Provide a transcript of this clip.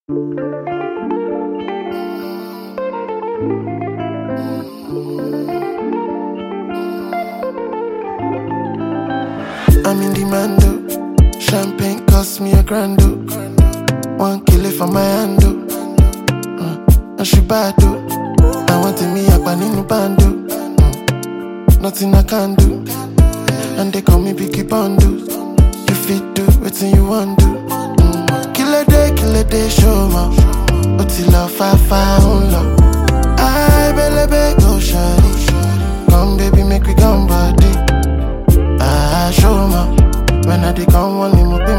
I'm in demand, oh. Champagne cost me $1,000, oh. One kill it for my hand, oh. And she bad, oh. I want me up and in the band, oh. Nothing I can do. And they call me Biggie Bandu. You fit do whatever you want do. Kill a day, show ma. But till love, far, love. I believe go shawty. Come baby, make we come body. I show ma. When I dey come, one more